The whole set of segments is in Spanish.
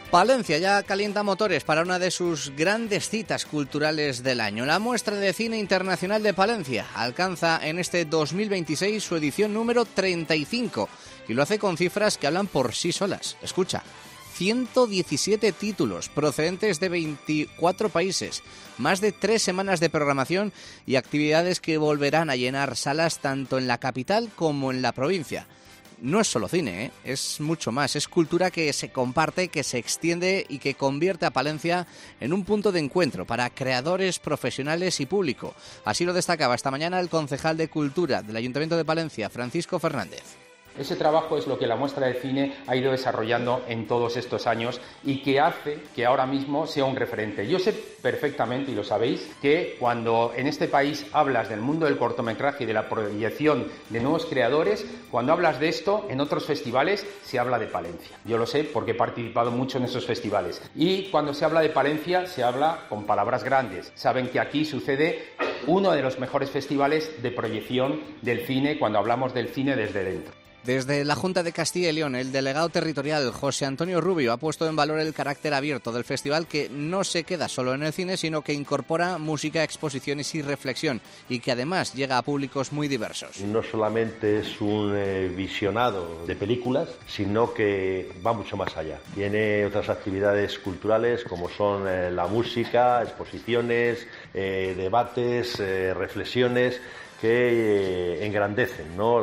Palencia ya calienta motores para una de sus grandes citas culturales del año. La Muestra de Cine Internacional de Palencia alcanza en este 2026 su edición número 35 y lo hace con cifras que hablan por sí solas. Escucha, 117 títulos procedentes de 24 países, más de 3 semanas de programación y actividades que volverán a llenar salas tanto en la capital como en la provincia. No es solo cine, es mucho más, es cultura que se comparte, que se extiende y que convierte a Palencia en un punto de encuentro para creadores, profesionales y público. Así lo destacaba esta mañana el concejal de Cultura del Ayuntamiento de Palencia, Francisco Fernández. Ese trabajo es lo que la Muestra de Cine ha ido desarrollando en todos estos años y que hace que ahora mismo sea un referente. Yo sé perfectamente, y lo sabéis, que cuando en este país hablas del mundo del cortometraje y de la proyección de nuevos creadores, cuando hablas de esto en otros festivales se habla de Palencia. Yo lo sé porque he participado mucho en esos festivales. Y cuando se habla de Palencia se habla con palabras grandes. Saben que aquí sucede uno de los mejores festivales de proyección del cine cuando hablamos del cine desde dentro. Desde la Junta de Castilla y León, el delegado territorial José Antonio Rubio ha puesto en valor el carácter abierto del festival, que no se queda solo en el cine, sino que incorpora música, exposiciones y reflexión, y que además llega a públicos muy diversos. No solamente es un visionado de películas, sino que va mucho más allá. Tiene otras actividades culturales como son la música, exposiciones, debates, reflexiones, que engrandecen, ¿no?,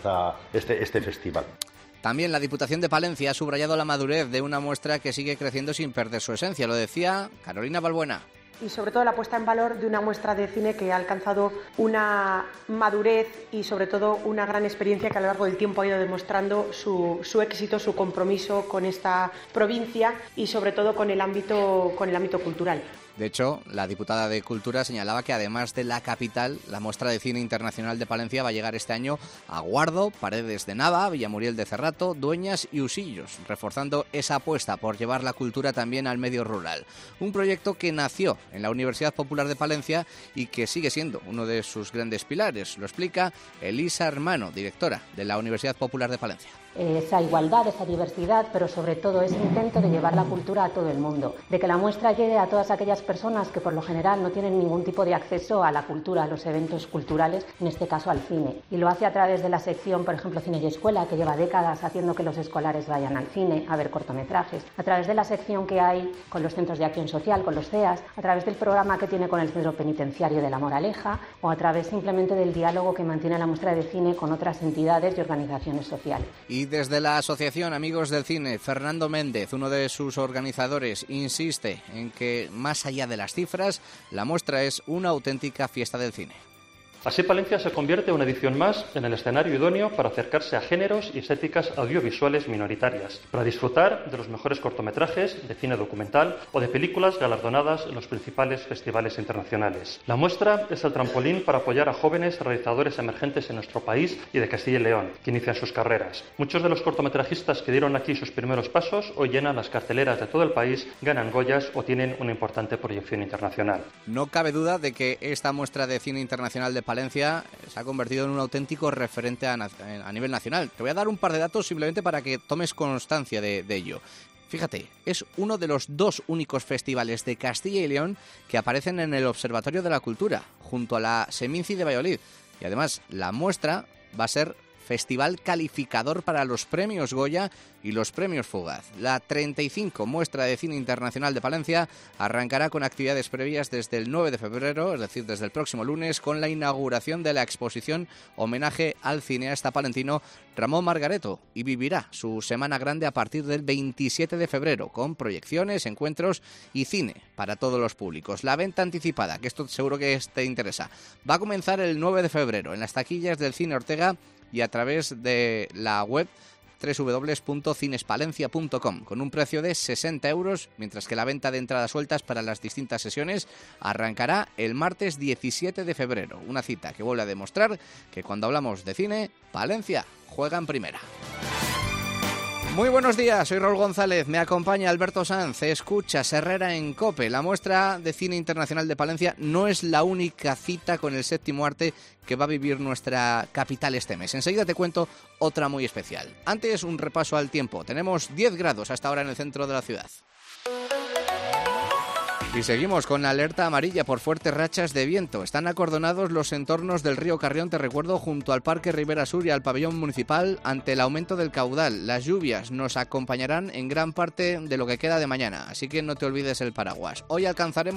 este festival. También la Diputación de Palencia ha subrayado la madurez de una muestra que sigue creciendo sin perder su esencia. Lo decía Carolina Balbuena. Y sobre todo la puesta en valor de una muestra de cine que ha alcanzado una madurez y sobre todo una gran experiencia que a lo largo del tiempo ha ido demostrando su éxito, su compromiso con esta provincia y sobre todo con el ámbito cultural. De hecho, la diputada de Cultura señalaba que además de la capital, la Muestra de Cine Internacional de Palencia va a llegar este año a Guardo, Paredes de Nava, Villamuriel de Cerrato, Dueñas y Usillos, reforzando esa apuesta por llevar la cultura también al medio rural. Un proyecto que nació en la Universidad Popular de Palencia y que sigue siendo uno de sus grandes pilares. Lo explica Elisa Hermano, directora de la Universidad Popular de Palencia. Esa igualdad, esa diversidad, pero sobre todo ese intento de llevar la cultura a todo el mundo, de que la muestra llegue a todas aquellas personas que por lo general no tienen ningún tipo de acceso a la cultura, a los eventos culturales, en este caso al cine. Y lo hace a través de la sección, por ejemplo, Cine y Escuela, que lleva décadas haciendo que los escolares vayan al cine a ver cortometrajes, a través de la sección que hay con los centros de acción social, con los CEAS, a través del programa que tiene con el Centro Penitenciario de La Moraleja o a través simplemente del diálogo que mantiene la Muestra de Cine con otras entidades y organizaciones sociales. Y desde la Asociación Amigos del Cine, Fernando Méndez, uno de sus organizadores, insiste en que, más allá de las cifras, la muestra es una auténtica fiesta del cine. Así Palencia se convierte en una edición más en el escenario idóneo para acercarse a géneros y estéticas audiovisuales minoritarias, para disfrutar de los mejores cortometrajes, de cine documental o de películas galardonadas en los principales festivales internacionales. La muestra es el trampolín para apoyar a jóvenes realizadores emergentes en nuestro país y de Castilla y León, que inician sus carreras. Muchos de los cortometrajistas que dieron aquí sus primeros pasos hoy llenan las carteleras de todo el país, ganan Goyas o tienen una importante proyección internacional. No cabe duda de que esta muestra de cine internacional de Palencia se ha convertido en un auténtico referente a nivel nacional. Te voy a dar un par de datos simplemente para que tomes constancia de ello. Fíjate, es uno de los 2 únicos festivales de Castilla y León que aparecen en el Observatorio de la Cultura, junto a la Seminci de Valladolid. Y además, la muestra va a ser festival calificador para los premios Goya y los premios Fugaz. La 35 Muestra de Cine Internacional de Palencia arrancará con actividades previas desde el 9 de febrero, es decir, desde el próximo lunes, con la inauguración de la exposición homenaje al cineasta palentino Ramón Margareto, y vivirá su semana grande a partir del 27 de febrero, con proyecciones, encuentros y cine para todos los públicos. La venta anticipada, que esto seguro que te interesa, va a comenzar el 9 de febrero en las taquillas del Cine Ortega y a través de la web www.cinespalencia.com, con un precio de 60 €, mientras que la venta de entradas sueltas para las distintas sesiones arrancará el martes 17 de febrero. Una cita que vuelve a demostrar que cuando hablamos de cine, Palencia juega en primera. Muy buenos días, soy Raúl González, me acompaña Alberto Sanz, escucha Herrera en COPE. La muestra de cine internacional de Palencia no es la única cita con el séptimo arte que va a vivir nuestra capital este mes. Enseguida te cuento otra muy especial. Antes, un repaso al tiempo. Tenemos 10 grados hasta ahora en el centro de la ciudad. Y seguimos con alerta amarilla por fuertes rachas de viento. Están acordonados los entornos del río Carrión, te recuerdo, junto al Parque Ribera Sur y al pabellón municipal ante el aumento del caudal. Las lluvias nos acompañarán en gran parte de lo que queda de mañana, así que no te olvides el paraguas. Hoy alcanzaremos